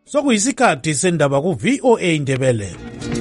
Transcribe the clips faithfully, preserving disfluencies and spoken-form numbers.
Sokuyisikhathi sendaba ku V O A Ndebele.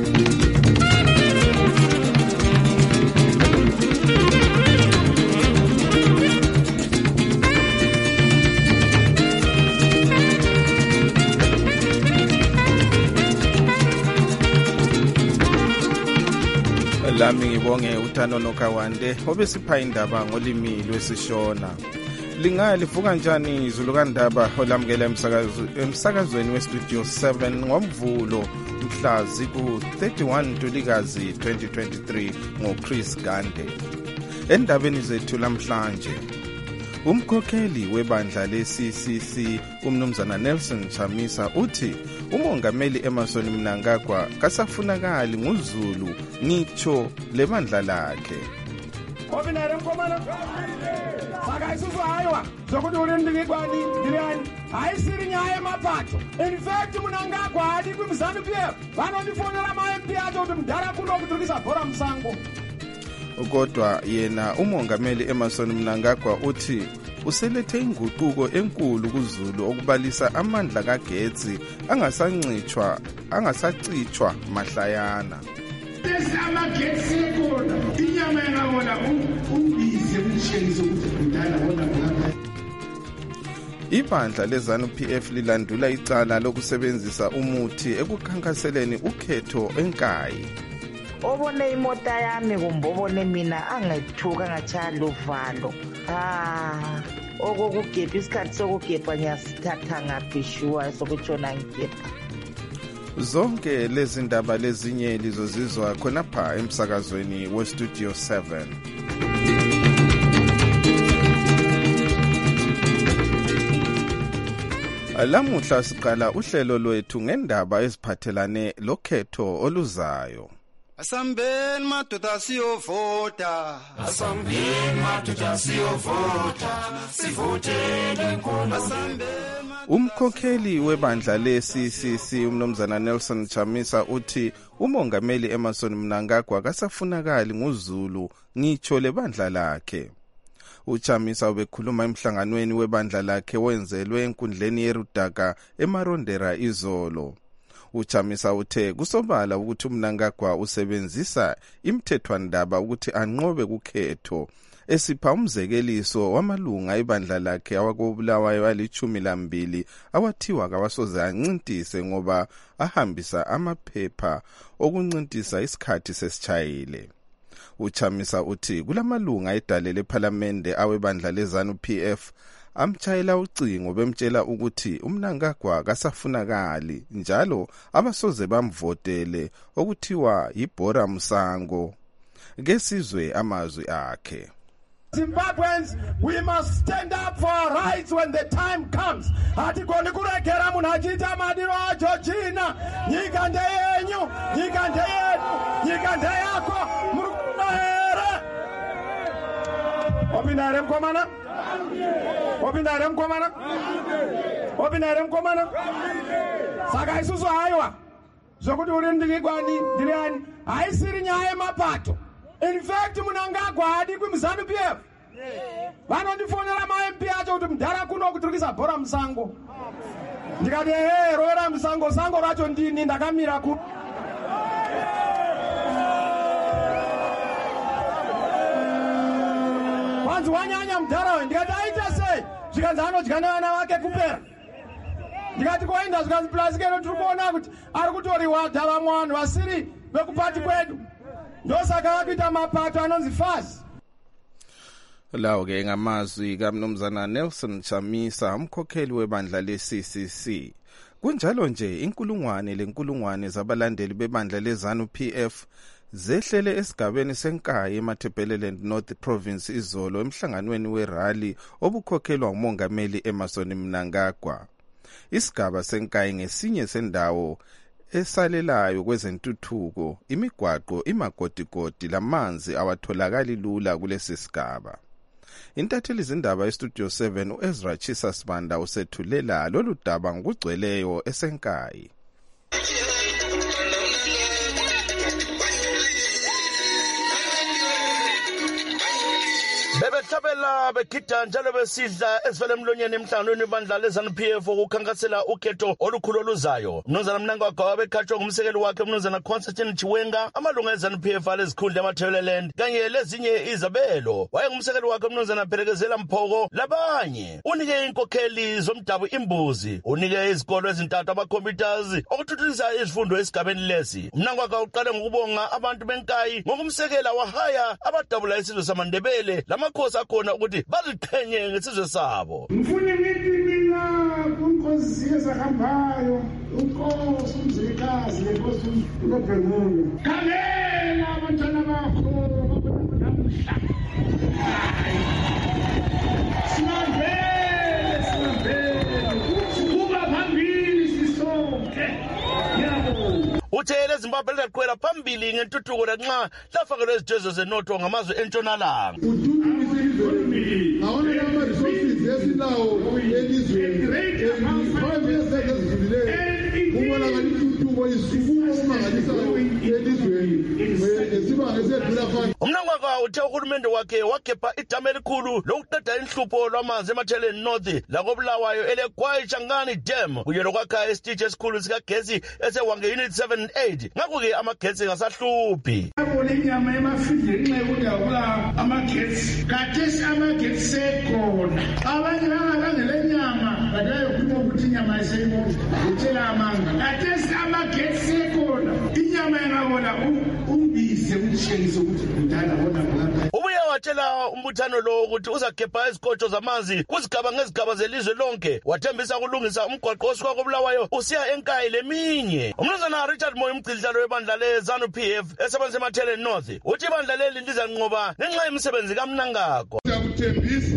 Lami ngibonge uThano Nokawande obesipha indaba ngolimi lwesishona. Lingali livuka njani izulu kandaba olamukela emsakazweni westudio seven ngomvulo mhla ziku thirty-one Ntulikazi twenty twenty-three ngoChris Gande. Endabeni zethu lamhlanje, umkhokheli webandla le-C C C umnumzana Nelson Chamisa uthi umongameli Emmerson Mnangagwa kasafunakali nguZulu ngitsho lebandla lakhe. Obinare mkomana saka isusu haywa zokuthi urindikani ndilani ayisirinya emaphatho. In fact Mnangagwa adi kwimzanu pia vanondifonela ma M P athi ukuthi mdala kuno kutukisa bhora msango. Kodwa yena umongameli Emmerson Mnangagwa uthi uselethe inguquko enkulu kuZulu okubalisa amandla kagetsi angasancitshwa angasacitshwa mahlayana. Lesama getsi khona inyama engabona umbize umshengisa ukuthi kudala bona ngapha. Ibandla leZANU P F lilandula icala lokusebenzisa umuthi ekukhankaseleni ukhetho enkayi. Obone imota yami kumbobone mina angayithuka ngachaya lovalo. Ah, okokugebha isikhathi sokugebha nyasithatha ngaphishuwa sokutshona ngigebha. Zonke lezi ndaba lezinye lizozizwa khonapha emsakazweni westudio seven. Lamuhla siqala uhlelo lwethu ngendaba eziphathelane lokhetho oluzayo. Asambeni madoda siyovota, asambeni madoda siyovota, sivotele inkomo. Umkhokheli webandla le-C C C umnumzana Nelson Chamisa uthi umongameli Emmerson Mnangagwa kasafunakali nguZulu ngitsho lebandla lakhe. UChamisa ubekhuluma emhlanganweni webandla lakhe wenzelwe enkundleni yeRudaka eMarondera izolo. UChamisa uthe kusobala ukuthi uMnangagwa usebenzisa imthethwandaba ukuthi anqobe kukhetho, esipha umzekeliso wamalunga ebandla lakhe awakobulawayo alichumi lambili awathiwa kawasoze ancintise ngoba ahambisa amaphepha okuncintisa isikhathi sesichayile. UChamisa uthi kulamalunga edalele eParliamente awebandla leZANU P F amtshayela ucingo bemtshela ukuthi uMnangagwa kasafunakali njalo abasoze bamvotele okuthiwa yibhora msango. Ngesizwe amazwi akhe. Zimbabweans, we must stand up for our rights when the time comes. Ati goni kurekera munachita madiro a Georgina. Nyika ndeyenyu, nyika ndeyenyu, nyika ndeyako, murukunahere. Obinare mkomana? Obinare mkomana? Obinare mkomana? Saka isusu haywa zokuti urindikani ndilani ayisirinya emaphatho. In fact Mnangagwa adi kwimzanu P F vanondifonela ma M P athi kuti mdala kuno kutukisa bhora msango. Ndikati he roera msango sango racho ndini ndakamira ku. Wanzi wanyanya mdala ndikati aita sei zvikanzi anodya vana vake kupera. Ndikati koenda zvikanzi plasikeno tiri kuona kuti ari kutoriwa vamwe vanhu vasiri vekupati kwedu. Ndosaka wakuita mapato anonzi fasi. Lawo ke ngamazwi kaMnumzana Nelson Chamisa umkhokheli webandla le-C C C. Kunjalo nje inkulungwane lenkulungwane zabalandeli bebandla leZANU P F zehlele esigabeni senkayi eMatabeleland North Province izolo emhlanganweni werally obukhokhelwa umongameli Emmerson Mnangagwa. Isigaba senkayi ngesinye sendawo esalelayo kwezentuthuko, imigwaqo, imagodigodi lamanzi awatholakali lula kulesi sigaba. Intatheli izindaba estudio seven uEzra Chisa Sibanda usethulela lolu daba ngokugcweleyo esenkayi. Bebetha behlabela begida njalo besidla esivele emlonyeni emhlanganweni webandla le-ZANU P F ukukhankasela ukhetho olukhulu oluzayo. Mnumzana Mnangagwa bekhatshwa ngumsekeli wakhe Mnumzana Constantine Chiwenga, amalunga e-ZANU P F alezikhundla emathebeleland kanye lezinye izabelo. Wayengumsekeli wakhe Mnumzana Phelekezela Mphoko labanye. Unike inkokheli zomdabu imbuzi, unike izikolo ezintathu ama-computers okuthuthukisa izifundo esigabeni lesi. Mnangagwa uqale ngokubonga abantu benkayi ngokumsekela wahaya abadabula isizwe samaNdebele lamakhosi akhona ukuthi baziqhenye ngesizwe sabo. Ngifuna ngithi mina kunkosi ezahambayo, unkosi umzilikazi lenkosi uNobhengulo. Kamela abantwana bakho namuhla. Sinambele sinambele kuba phambili sisonke. Yabo. Uthele Zimbabwe laqhwela phambili ngentuthuko lanxa lafakelwe izitezo zenotho ngamazwe entshonalanga. Awona nama resources esinawo elizweni ngaphambi yesekhe ezidlulileyo kubona ngathi intuthuko isukumo omangalisayo elizweni esibanga esedlula phansi. Umnangagwa uthe uhulumende wakhe wakhepha idama elikhulu lokuqeda inhlupho lwamanzi ematheleni north lakobulawayo eleGwayi Changani Dam kunye lokwakha isiteshi esikhulu sikagesi esewange unit seven and eight. Ngakho-ke amagesi ngasahluphi. Abone inyama emafidini nxa ukuthi akula amagesi. Kathesi amagesi sekhona. Abanye bangabangela inyama badayokhuluma ukuthi inyama ayiseyibona. Utshela amanga. Kathesi amagesi sekhona. Inyama engabona umbize umtshengise ukuthi kudala bona kulapha. Ubuye watshela umbuthano lo ukuthi uzakhepha izikotsho zamanzi kuzigaba ngezigaba zelizwe lonke. Wathembisa ukulungisa umgwaqo osuka kobulawayo usiya enkayi leminye. Umnumzana Richard Moyo umgcidlalo webandla le-ZANU P F esebenza ematheleni north uthi ibandla leli lizanqoba ngenxa yemisebenzi kaMnangagwa. Siyakuthembisa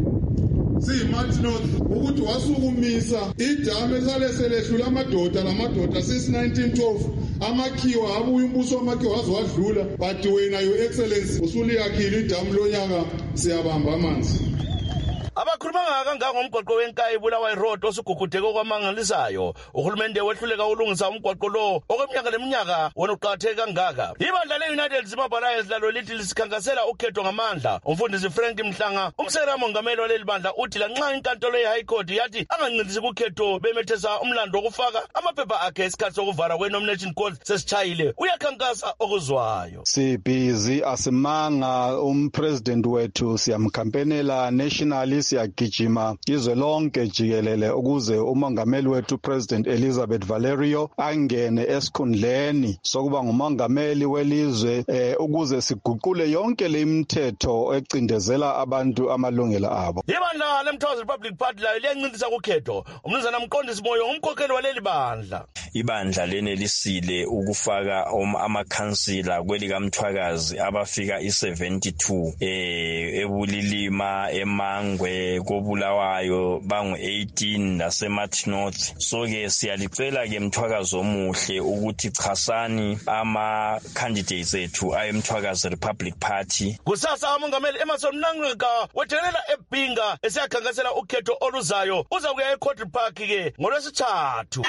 siyimathi north ukuthi wasukumisa idama esale selehlula amadoda lamadoda since nineteen twelve amakhiwa abuye umbuso wamakhiwa waze wadlula but wena your excellency usuliyakhile idamu lonyaka siyabamba amanzi. Abakhuluma kangaka ngomgwaqo wenkayi Bulawayo Road osugugudeke kwamangalisayo. Uhulumende wehluleka ulungisa umgwaqo lo okweminyaka leminyaka wona uqhatheke kangaka. Ibandla le-United Zimbabwe Alliance lalo lithi lisikhankasela ukhetho ngamandla. Umfundisi Frank Mhlanga umsekela mongameli waleli bandla uthi lanxa inkantolo ye-High Court yathi angancindisi kukhetho bemethesa umlando wokufaka amaphepha akhe isikhathi sokuvala kwe-nomination court sesitshayile uyakhankasa okuzwayo. Sibhizi asimanga umpresident wethu siyamkhampenela nationally siyagijima izwe lonke jikelele ukuze umongameli wethu President Elizabeth Valerio angene esikhundleni sokuba ngumongameli welizwe eh, ukuze siguqule yonke le imithetho ecindezela abantu amalungelo abo. Ibandla leMthozi Republic Party layo liyancindisa kukhetho. Umnumzana Mqondisi Moyo umkhokheli waleli bandla. Ibandla lenelisile ukufaka amakhansila kwelikaMthwakazi abafika i-seventy-two eh eBulilima eMangwe kobulawayo bangu eighteen naseMathi North. So ke siyalicela ke Mthwakazi omuhle ukuthi chasani ama candidates ethu ayemthwakazi Republic Party. Kusasa umongameli Emmerson Mnangagwa wethelela eBhinga esiyakhankasela ukhetho oluzayo uza kuya eCourt Park ke ngolwesithathu.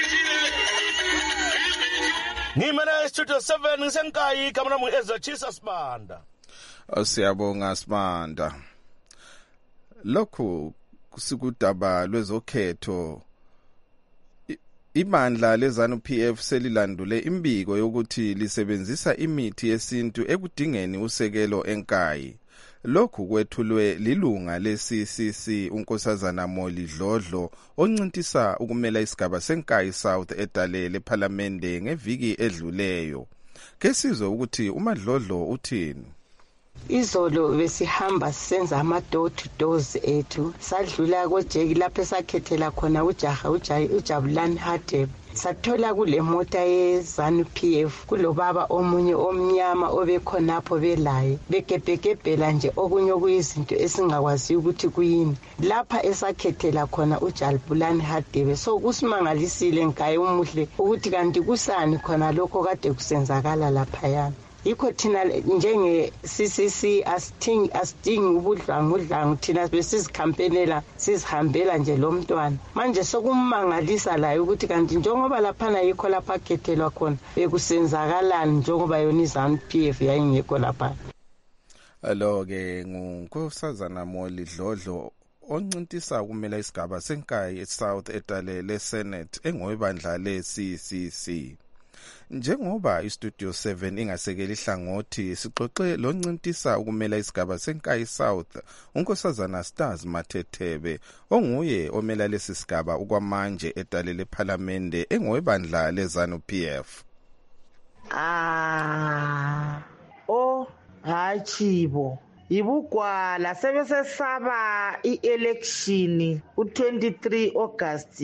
Ngimele Studio seven ngisenkayi kamana mu Ezachisa Sibanda. Siyabonga Sibanda. Lokhu kusikudaba lwezokhetho ibandla le-ZANU P F selilandule imbiko yokuthi lisebenzisa imithi yesintu ekudingeni usekelo enkayi. Lokhu kwethulwe lilunga le-C C C uNkosazana Moli Dlodlo oncintisa ukumela isigaba senkayi South edalele eParliamente ngeviki edluleyo. Kesizwe ukuthi uMadlodlo uthini. Izolo besihamba senza ama door to doors ethu sadlula kojeki lapho esakhethela khona ujaha uJabulani Hadebe sathola kule mota ye-ZANU P F kulobaba omunye omnyama obekhonapho belaye begebhegebhela nje okunye okuyizinto esingakwazi ukuthi kuyini lapha esakhethela khona uJabulani Hadebe. So kusimangalisile ngaye umuhle ukuthi kanti kusani khona lokho kade kusenzakala lapha yana. Yikho thina njenge C C C asithingi asidingi ubudlwangu udlangu thina besizikhampenela sizihambela nje lo mntwana manje sokumangalisa layo ukuthi kanti njengoba laphana yikho lapha khethelwa khona bekusenzakalani njengoba yona iZANU P F yayingekho lapha. Lo ke ngunkosazana Moli Dlodlo oncintisa ukumela isigaba senkayi eSouth etalele Senate engowebandla le-C C C. Njengoba iStudio seven ingasekeli ihlangothi sixoxe loncintisa ukumela isigaba senkayi South unkosazana Stars Mathethebe onguye omela lesi sigaba ukwamanje etalele eParliament engowebandla leZANU P F. Ah oh hachibo ibugwala sebesesaba i-election u-twenty-three August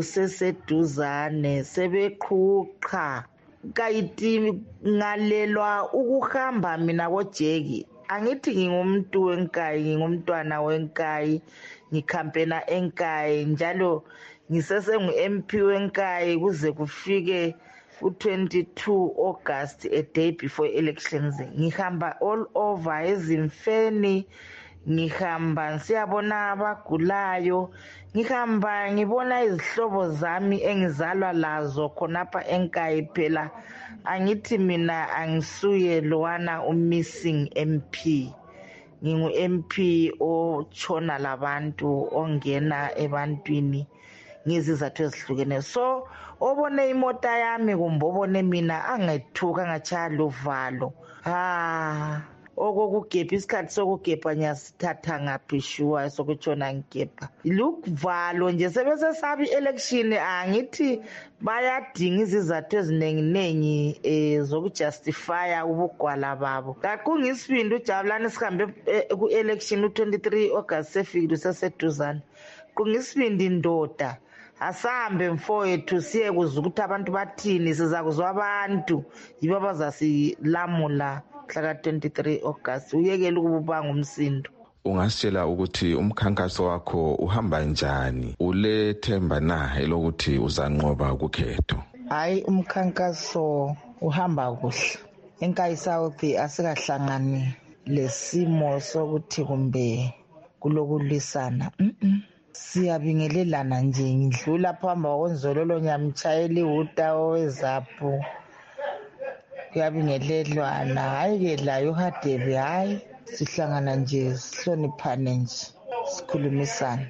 useseduzane sebeqhuqa kayiti ngalelwa ukuhamba mina koJeki angithi ngingumuntu wenkayi ngingumntwana wenkayi ngikhampena enkayi njalo ngisesengu M P wenkayi kuze kufike u-twenty-two August a day before elections ngihamba all over ezimfeni ngihamba siyabona abagulayo ngihamba ngibona izihlobo zami engizalwa lazo khonapha enkayi phela angithi mina angisuye lowana umissing M P ngingu M P ochona labantu ongena ebantwini ngizizathu ezihlukeneyo so obone imota yami kumbobone mina angethuka ngachaya luvalo ah okokugebha isikhathi sokugebha nyasithatha ngaphi shuwa sokutshona ngigebha lukuvalo nje sebesesabi election angithi bayadinga izizathu eziningi nengi ezokujustifya ubugwala babo kakungisibindi uJabulani sihambe ku election u-twenty-three August sefikile seseduzane kungisibindi ndoda asambe mfowethu siye kuza ukuthi abantu bathini sizakuzwa abantu yibo abazasilamula mhla twenty-three August uyekela ukubanga umsindo. Ungasitshela ukuthi umkhankaso wakho uhamba njani ulethemba na elokuthi uzanqoba ukukhetho? Hayi umkhankaso uhamba kuhle enkayi South asikahlangani lesimo sokuthi kumbe kulokulisana mhm siyabingelelana nje ngidlula phamba konzololo nyamtshayeli uta owezapho kuyabingelelwana hayi ke la yohadebe hayi sihlangana nje sihloniphane nje sikhulumisana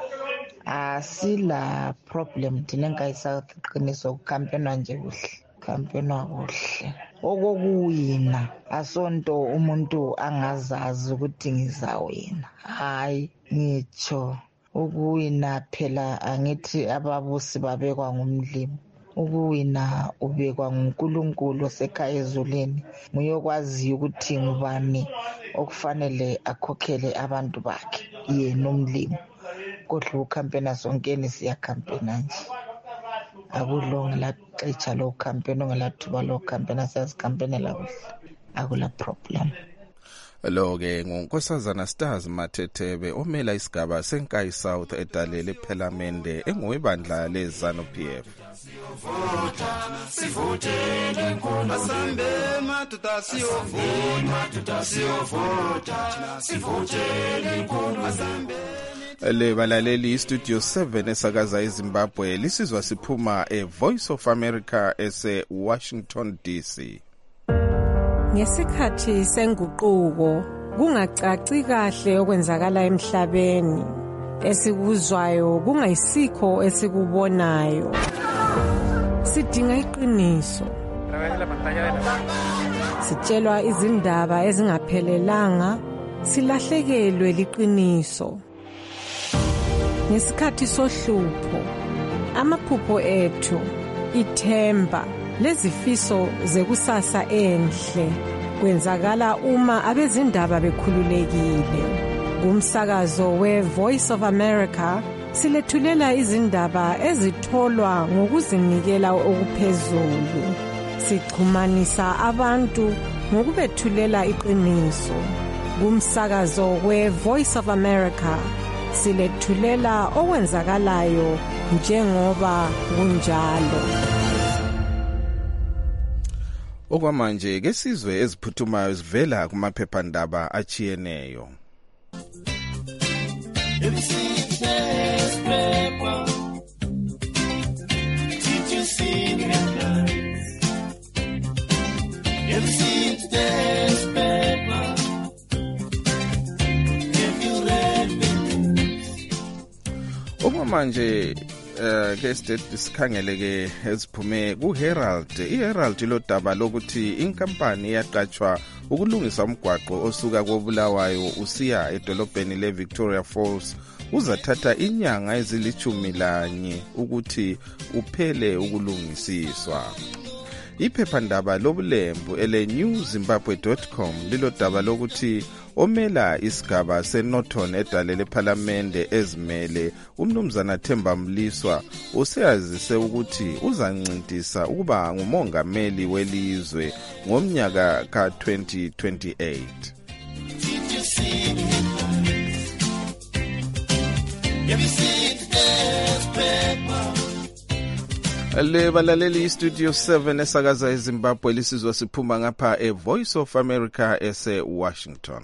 asila problem thina enkayi South iqiniso ukukhampenwa nje kuhle kampenwa kuhle okokuyina asonto umuntu angazazi ukuthi ngizawina hayi ngitsho ukuwina phela angithi ababusi babekwa ngumlimi ukuwina ubekwa nguNkulunkulu osekhaya ezulwini nguyokwazi ukuthi ngubani okufanele akhokhele abantu bakhe yena umlimi kodwa ukhampena sonkeni siyakhampena nje akulonge la xetsha lo campaign ongelathuba lo campaign siyazikhampenela kuhle akula problem. Lo ke ngunkosazana Stars Mathethebe omela isigaba senkayi South edalele eParliament engowebandla leZANU P F. Sivotele nkulu asambe madoda siyovota madoda siyovota sivotele nkulu asambe Le balaleli Studio seven esakaza eZimbabwe lisizwa siphuma e Voice of America ese Washington D C. Ngesikhathi senguquko kungacaci kahle okwenzakala emhlabeni esikuzwayo kungayisikho esikubonayo sidinga iqiniso sitshelwa izindaba ezingaphelelanga silahlekelwe liqiniso ngesikhathi sohlupho amaphupho ethu ithemba lezifiso zekusasa enhle kwenzakala uma abezindaba bekhululekile kumsakazo we Voice of America silethulela izindaba ezitholwa ngokuzinikela okuphezulu sixhumanisa abantu ngokubethulela iqiniso kumsakazo we Voice of America silethulela okwenzakalayo njengoba kunjalo. Okwamanje ke sizwe eziphuthumayo zivela kumaphephandaba achiyeneyo. okwamanje eh ke state sikhangele ke eziphume ku Herald. iHerald lo daba lokuthi inkampani iyaqatshwa ukulungisa umgwaqo osuka koBulawayo usiya edolobheni le Victoria Falls uzathatha inyanga ezilithumi lanye ukuthi uphele ukulungisiswa. Iphephandaba lobulembu ele new zimbabwe dot com lilo daba lokuthi omela isigaba seNorton edalele parliamente ezimele umnumzana Themba Mliswa useyazise ukuthi uzancintisa ukuba ngumongameli welizwe ngomnyaka ka twenty twenty-eight. Le balaleli studio seven esakaza eZimbabwe lisizwa siphuma ngapha e Voice of America ese Washington.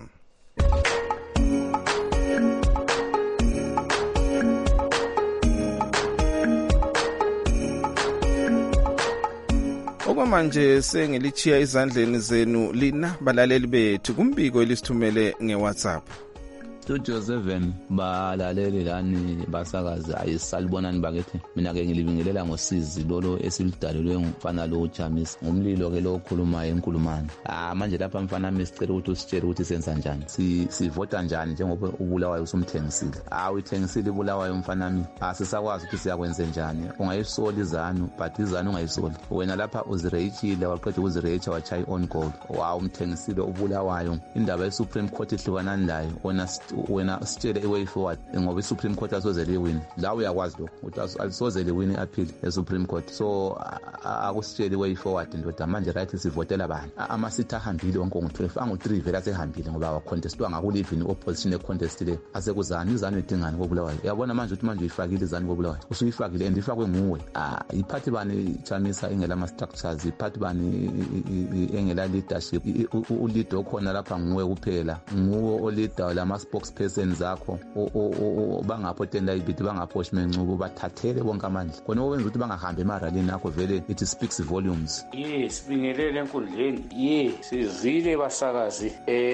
Okwamanje sengilichiya izandleni zenu lina balaleli bethu kumbiko elisithumele ngeWhatsApp. Studio seven balaleli lani basakazi ayisalibonani bakithi mina ke ngilibingelela ngosizi lolo esilidalelwe ngumfana lo Chamisa ngumlilo ke lo okhulumayo enkulumani. Ah manje lapha mfana misicela ukuthi usitshele ukuthi senza njani si sivota njani njengoba uBulawayo usumthengisile. Ah uyithengisile uBulawayo mfana mi asisakwazi ukuthi siyakwenza njani ungayisola izanu but izanu ungayisoli wena lapha uzirechile waqeda ukuzirecha wachaya on goal wow umthengisile uBulawayo indaba yeSupreme Court ihlukanani layo ona wena sitshele iway forward ngoba iSupreme Court asozele win la uyakwazi lokho ukuthi asozele win appeal eSupreme Court so akusitshele iway forward ndoda manje right sivotela abantu amasitha ahambile wonke ngo-twelve angu three vele asehambile ngoba wa contestwa ngakulive in opposition e contest le asekuzana izanu edingani koBulawayo yabona manje ukuthi manje uyifakile izanu koBulawayo usuyifakile and ifakwe nguwe ah iphathi bani Chamisa ingela ama structures iphathi bani engela leadership ulead okhona lapha nguwe kuphela nguwe oleader lama spokesperson zakho bangapho tenda ibithi bangapho shimencubo bathathele bonke amandla khona okwenza ukuthi bangahambe emaralini akho vele it speaks volumes. Yes bingelele enkundleni ye sizile basakazi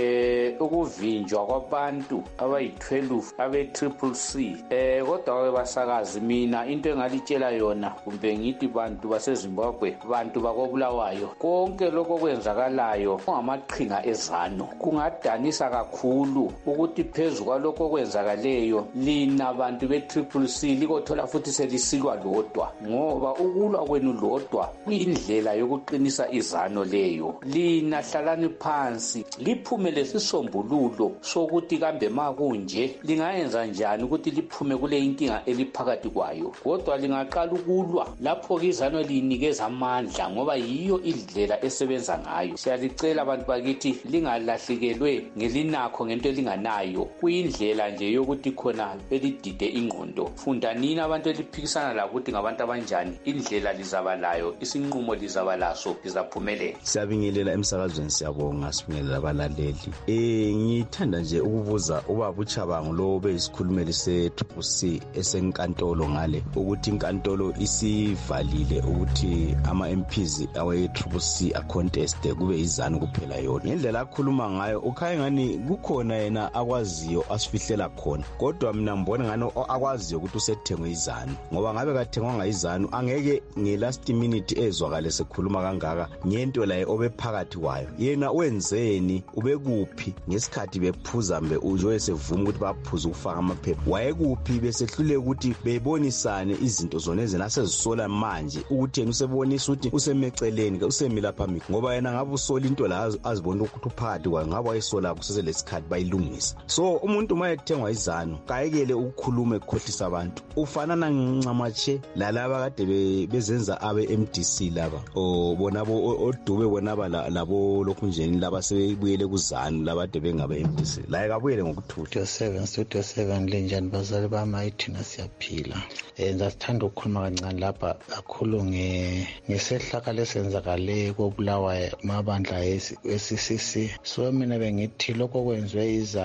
eh ukuvinjwa kwabantu abayi twelve abe triple C eh kodwa ke basakazi mina into engalitshela yona kumbe ngithi bantu baseZimbabwe bantu bakoBulawayo konke lokho kwenzakalayo kungamaqhinga ezano kungadanisa kakhulu ukuthi phezu kwalokho kwenzakaleyo lina bantu be-Triple C likothola futhi selisilwa lodwa ngoba ukulwa kwenu lodwa kuyindlela yokuqinisa izano leyo. Lina hlalani phansi liphume lesisombululo sokuthi kambe makunje lingayenza njani ukuthi liphume kule inkinga eliphakathi kwayo kodwa lingaqala ukulwa lapho izano linikeza amandla ngoba yiyo indlela esebenza ngayo. Siyalicela abantu bakithi lingalahlekelwe ngelinakho ngento elinganayo kuyindlela nje yokuthi khona belidide ingqondo. Funda nini abantu eliphikisana la ukuthi ngabantu abanjani indlela lizabalayo isinqumo lizabalaso lizaphumelela. Siyabingelela emsakazweni siyabonga sibingelela abalaleli. Eh ngithanda nje ukubuza ubaba uChabangu lo beyisikhulumeli se-Triple C esenkantolo ngale ukuthi inkantolo isivalile ukuthi ama-M Ps awe-Triple C aconteste kube izanu kuphela yona. Ngendlela akhuluma ngayo ukhaya ngani kukhona yena akwaziyo asifihlela khona kodwa mina ngibona ngani akwaziyo ukuthi usethengwe izanu ngoba ngabe kathengwanga izanu angeke ngelast minute ezwakale sekhuluma kangaka ngento la obephakathi kwayo yena wenzeni ubekuphi ngesikhathi bephuza mbe ujoye sevuma ukuthi baphuza ukufaka amaphepha wayekuphi besehlule ukuthi bebonisane izinto zona ezena sezisola manje ukuthi yena usebonisa ukuthi usemeceleni usemila phambili ngoba yena ngabe usola into la azibona ukuthi uphakathi kwayo ngabe wayisola kuseselesikhathi bayilungisa. So umuntu mayethengwa izanu kayekele ukukhuluma ekhohlisa abantu ufanana ncamatshe lalaba kade bezenza abe M D C laba o bona bo odube bona labo lokhu njeni laba sebuyele kuzanu laba de bengabe M D C la ekabuyele ngokuthutha. seven studio seven lenjani bazali bama ithina siyaphila enza sithanda ukukhuluma kancane lapha kakhulu nge ngesehlakalo esenzakale koBulawayo mabandla esi C C C. So mina bengithi lokho kwenziwe izanu ukuthi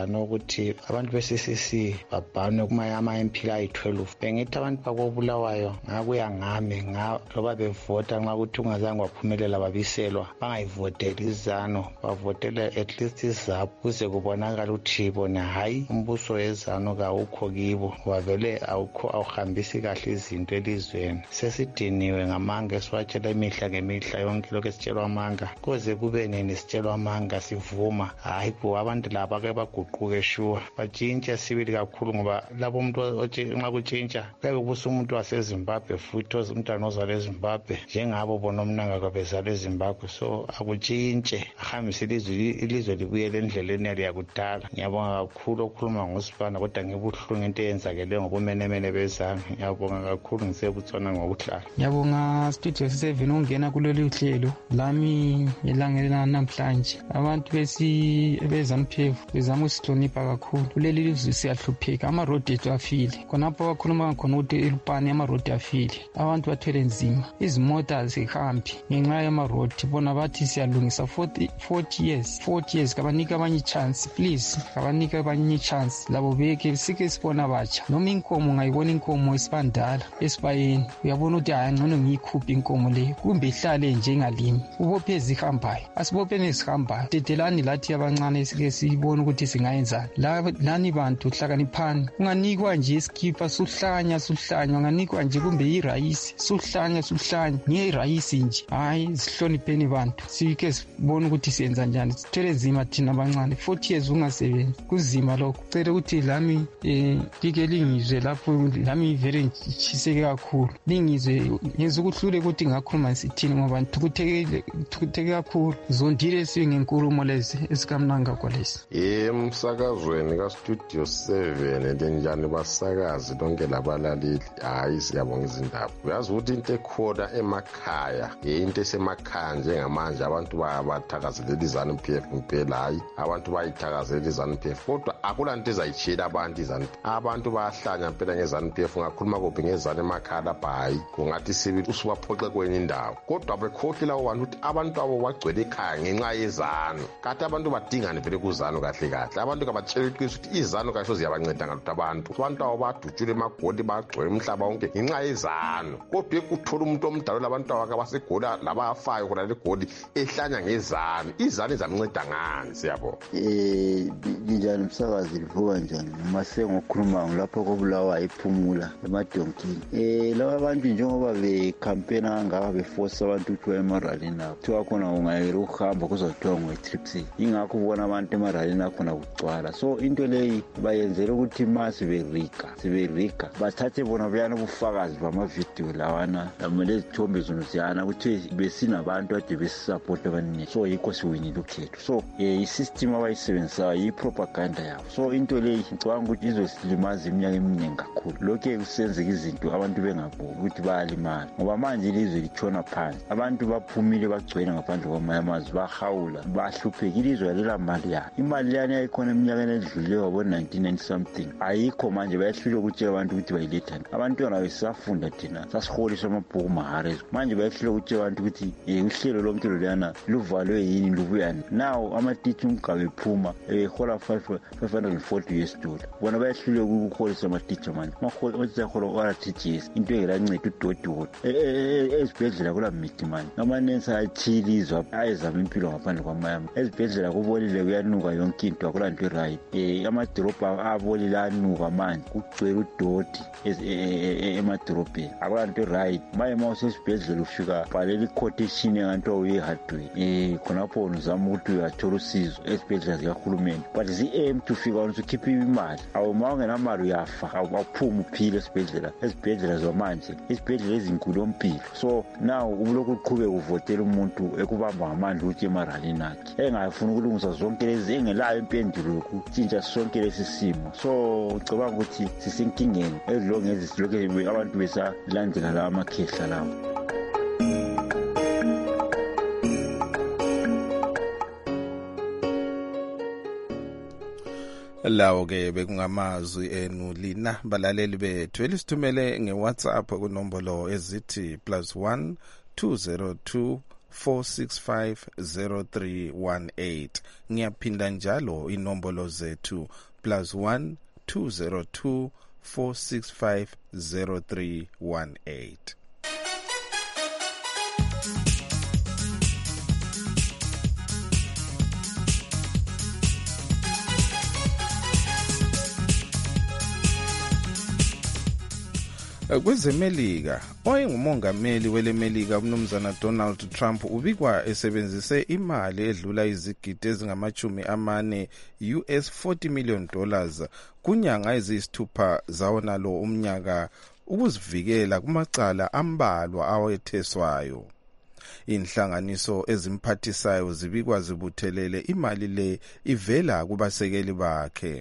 ukuthi abantu be-C C C babhanwe kuma-ama-M P ayi-twelve. Bengithi abantu bakobulawayo ngakuya ngami loba bevota nxa ukuthi ungazange waphumelela babiselwa bangayivoteli izano bavotele at least izaphu kuze kubonakala ukuthi bona hayi umbuso wezano kawukho kibo wavele awukho awuhambisi kahle izinto elizweni. Sesidiniwe ngamanga esiwatshela imihla ngemihla yonke lokhu esitshelwa amanga koze kube nini sitshelwa amanga sivuma hayi bo abantu laba ke baguquke shuwa batshintshe sibili kakhulu ngoba labo umuntu nxa kutshintsha kuyabe kubusa umuntu waseZimbabwe futhi umntwana ozalwe eZimbabwe njengabo bona omnanga kwabezalwe eZimbabwe. So akutshintshe ahambise ilizwe ilizwe libuyele endleleni yali yakudala. Ngiyabonga kakhulu okhuluma ngosibana kodwa ngibuhlungu into eyenzakele ngobumenemene bezami. Ngiyabonga kakhulu ngisebutsona ngokuhlala. Ngiyabonga Studio seven ungena kulolu hlelo lami elangela namhlanje. Abantu besi beZANU-P F bezama ukusihlonipha kakhulu. Kuleli lizwe siyahlupheka ama road ethu afile. Khonapho bakhuluma khona ukuthi elupani ama road afile. Abantu bathwele nzima. Izimota zihambi ngenxa yama road bona bathi siyalungisa forty years forty years kabanika abanye chance please kabanika abanye chance labo beke sike sibona batsha noma inkomo ngayibona inkomo esibandala esibayeni uyabona ukuthi hayi ngcono ngiyikhuphe inkomo le kumbe ihlale nje ngalimi ubophe ezihambayo asibophe nezihambayo dedelani lathi abancane sike sibona ukuthi singayenzani lani bantu hlakaniphani unganikwa nje iskipa suhlanya suhlanya unganikwa nje kumbe irayisi suhlanya suhlanya ngiye irayisi nje hayi sihlonipheni bantu sike sibona ukuthi siyenza njani sithele nzima thina abancane forty years ungasebenzi kuzima lokho cela ukuthi lami eh dike lingizwe lapho lami vele ngichiseke kakhulu lingizwe yenza ukuhlule ukuthi ngakhuluma sithini ngoba thukutheke thukutheke kakhulu zondile singenkulumo lezi esikamnanga kwalesi emsakazweni ka Studio seven lenjani basakazi lonke labalaleli hayi siyabonga izindaba uyazi ukuthi into ekhona emakhaya into esemakhaya njengamanje abantu bathakazelela iZANU-P F impela hayi abantu bayithakazelela iZANU-P F kodwa akulanto ezayitshela abantu iZANU abantu bayahlanya impela ngeZANU-P F ungakhuluma kuphi ngezana emakhaya lapha hayi kungathi sibili usubaphoxe kwenye indawo kodwa bekhohlela abantu ukuthi abantu abo bagcwele ekhaya ngenxa yezanu kanti abantu badingane vele kuzanu kahle kahle abantu kabatshela ukuthi izanu kasho ziyabanceda ngalutho abantu abantu abo badutshule emagoli bagcwele umhlaba wonke ngenxa yezanu kodwa ekuthola umuntu omdala abantu abaka basegola labafayo khona legoli ehlanya ngezanu izanu izamnceda ngani siyabo eh njani umsakazi livuka njani mase ngokhuluma lapho kobulawa iphumula emadonkini eh laba abantu njengoba be campaign angaka be force abantu ukuthi emaralini nabo thiwa khona ungayira ukuhamba kuzothiwa ngoyitripsi ingakho ubona abantu emaralini akhona kugcwala so into leyi bayenzela ukuthi mase berika siberika bathathe bona buyana ubufakazi bamavideo lawana lamele zithombe zonoziyana ukuthi besinabantu ade besisupport abaningi so yikho siwinile ukhetho so eh isystem abayisebenzisayo yipropaganda yabo so into leyi ngicabanga ukuthi izosilimaza iminyaka eminingi kakhulu lokho kusenzeka izinto abantu bengabuki ukuthi bayalimala ngoba manje ilizwe litshona phansi abantu baphumile bagcwele ngaphandle kwamazwe bahawula bahlupheka ilizwe lela mali yayo imali yani ayikhona eminyakeni edlule wabo nineteen ninety something ayikho manje bayahlula ukuthi abantu ukuthi bayilethani abantwana besafunda thina sasiholiswa amabhuku maharezo manje bayahlula ukuthi abantu ukuthi uhlelo lonke lolana luvalwe yini lubuyani now ama-teacher umgabe ephuma ehola five hundred forty US dollar bona bayahlule ukuholisa ama-teacher manje amahola ora-teachers into engelanceda udodoti ezibhedlela kula mithi manje amanensi athilizwa ayezama impilo ngaphandle kwamayama ezibhedlela kubolile kuyanuka yonke into akulanto irayithi um amadolobha abolile anuka manje kugcwele udoti emadolobheni akulanto irayithi maye ma usesibhedlela ufika bhalela i-quotation enganto uyi-hardware um khonapho uzama ukuthi uyathola usizo ezibhedlela zikahulumeni but zi-aim to fika wona usukhiphe imali awu ma ungenamali uyafa awuphuma uphile esibhedlela ezibhedlela zamanje izibhedlela ezinkulu ompilo so now ubulokhu uqhubeka uvotela umuntu ekubamba ngamandla ukuthi emaralini akhe engafuna ukulungisa zonke lezi engelayo impendulo yokutshintsha sonke lesi simo so ucabanga ukuthi sisenkingeni ezilongezi silokhu abantu besalandela lawa amakhehla lawo. lawo ke bekungamazwi enu lina balaleli bethu elisithumele ngeWhatsApp kunombolo ezithi plus one two zero two four six five zero three one eight ngiyaphinda njalo inombolo zethu plus one two zero two four six five zero three one eight. Kwezemelika, oyengumongameli welemelika umnumzana Donald Trump ubikwa esebenzise imali edlula izigidi ezingamachumi amane U S forty million dollars kunyanga eziyisithupha zawonalo umnyaka ukuzivikela kumacala ambalwa awetheswayo. Inhlanganiso ezimphathisayo zibikwa zibuthelele imali le ivela kubasekeli bakhe.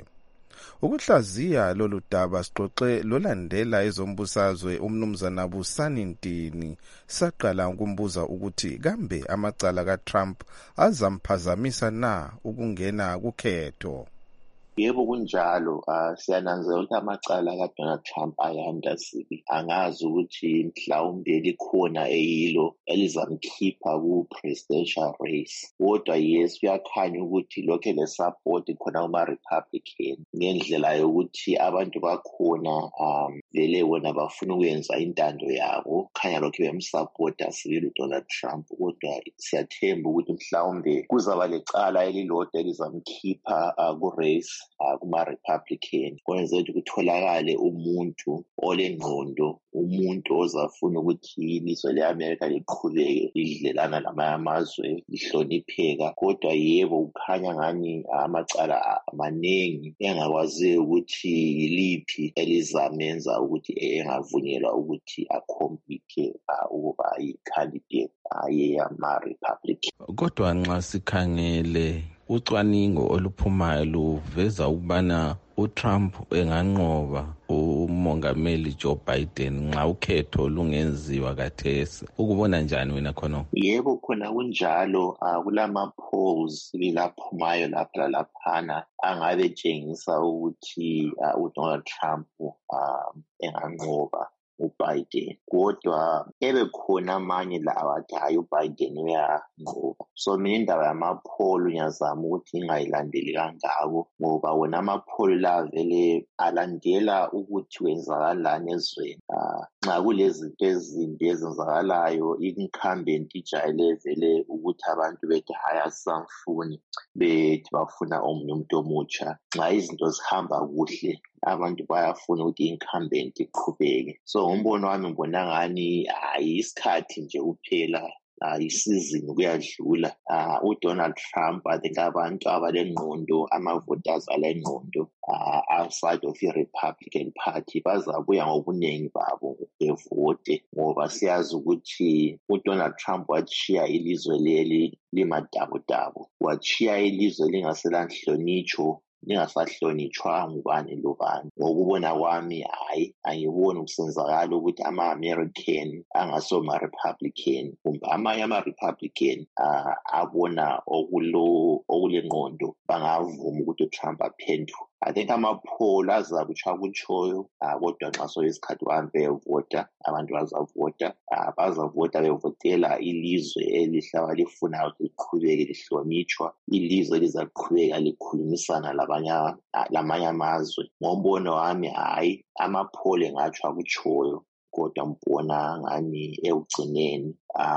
Ukuhlaziya lolu daba sixoxe lolandela ezombusazwe umnumzana Busani Ntini saqala ukumbuza ukuthi kambe amacala kaTrump azamphazamisa na ukungena kukhetho. Yebo kunjalo, uh, siyananzela ukuthi amacala kaDonald Trump ayanda sibi. Angazi ukuthi mhlawumbe likhona eyilo elizamkhipha ku-presidential race. Kodwa yes, kuyakhanya ukuthi lokho le-support khona kuma-Republican ngendlela yokuthi abantu bakhona um vele wona bafuna ukwenza intando yabo. Khanya lokho bemsupporta sibili uDonald Trump. Kodwa siyathemba ukuthi mhlawumbe kuzaba lecala elilodwa elizamkhipha uh, ku-race Uh, kuma-Republican kwenze ukuthi kutholakale umuntu olengqondo, umuntu ozafuna ukuthi ilizwe le-Amerika liqhubeke lidlelana namanye amazwe lihlonipheka. Kodwa yebo kukhanya ngani amacala amaningi engakwaziyo ukuthi yiliphi elizamenza ukuthi engavunyelwa ukuthi akhompithe uh, ukuba yi-candidate uh, yama-Republican. Kodwa nxa sikhangele ucwaningo oluphumayo luveza ukubana uTrump enganqoba umongameli Joe Biden nxa ukhetho lungenziwa kathesi. Ukubona njani wena khona? Yebo khona kunjalo, uh, kulama polls laphumayo lapha laphana angabe tshengisa ukuthi uh, uDonald Trump uh, enganqoba uBiden. Kodwa ebe khona amanye lawa athi hayi uBiden uyanqoba. So mina indaba yamapholo ngiyazama ukuthi ingayilandeli kangako ngoba wona amapholo la vele alandela ukuthi wenzakalani ezweni. Nxa kulezinto ezimbi ezenzakalayo, incumbent ijayele vele ukuthi abantu bethi hayi asamfuni, bethi bafuna omunye umuntu omutsha. Nxa izinto zihamba kuhle abantu bayafuna ukuthi incumbent iqhubeke. So ngombono wami ngibona ngani hayi isikhathi nje kuphela, uh, isizini kuyadlula. Uh, uDonald Trump, I think abantu abalengqondo, ama-voters alengqondo uh, outside of i-Republican Party bazabuya ngobuningi babo bevote ngoba siyazi ukuthi uDonald Trump wachiya ilizwe leli limadabudabu, wachiya ilizwe lingaselanhlonitsho, lingasahlonitshwa ngubani lobani. Ngokubona kwami hayi angiboni kusenzakala ukuthi ama-American angasoma-Republican kumbe amanye ama-Republican uh, abona okulo okulengqondo bangavuma ukuthi uTrump aphenduke. I think amapholo azakutsha kutshoyo, uh, kodwa nxa soyisikhathi bahambe beyovota, abantu bazavota, uh, bazavota bevotela ilizwe elihlaba lifunayo ukuthi liqhubeke lihlonitshwa, ilizwe elizaqhubeka likhulumisana labanye lamanye amazwe. Ngombono wami hayi amapholo engatsha kutshoyo, kodwa mbona ngani ekugcineni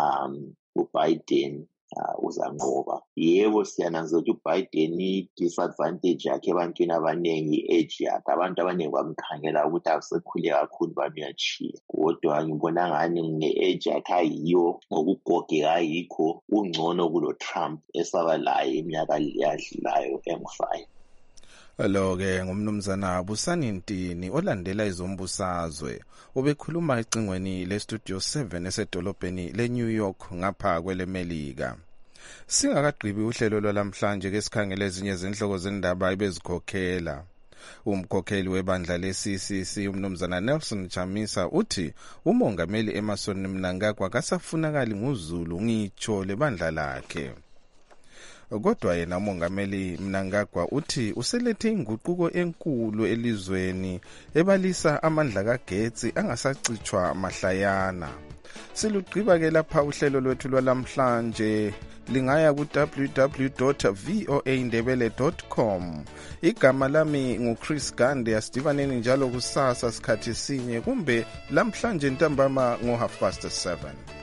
um uBiden Uh, uzanqoba. Yebo siyananzela ukuthi uBiden i-disadvantage yakhe ebantwini abaningi, i-age yakhe, abantu abaningi bamkhangela ukuthi akusekhule kakhulu bamuyachiya. Kodwa ngibona ngani nge-age yakhe ayiyo, ngokugogeka ayikho, ungcono kulo Trump esaba laye iminyaka yadlulayo engu-five. Lo-ke ngumnumzana Busani Ntini olandela izombusazwe ubekhuluma ecingweni le-Studio seven esedolobheni le-New York ngapha kwelemelika. Singakagqibi uhlelo lwalamhlanje ke sikhangele ezinye zenhloko zendaba ebezikhokhela. Umkhokheli webandla le-C C C umnumzana Nelson Chamisa uthi umongameli Emmerson Mnangagwa akasafunakali nguZulu ngitsho lebandla lakhe. Kodwa yena umongameli Mnangagwa uthi uselethe inguquko enkulu elizweni ebalisa amandla kagetsi angasacitshwa mahlayana. Silugqiba ke lapha uhlelo lwethu lwalamhlanje. Lingaya ku w w w dot voa ndebele dot com. Igama lami nguChris Gande. Asidibaneni njalo kusasa sikhathi sinye kumbe lamhlanje ntambama ngo half past seven.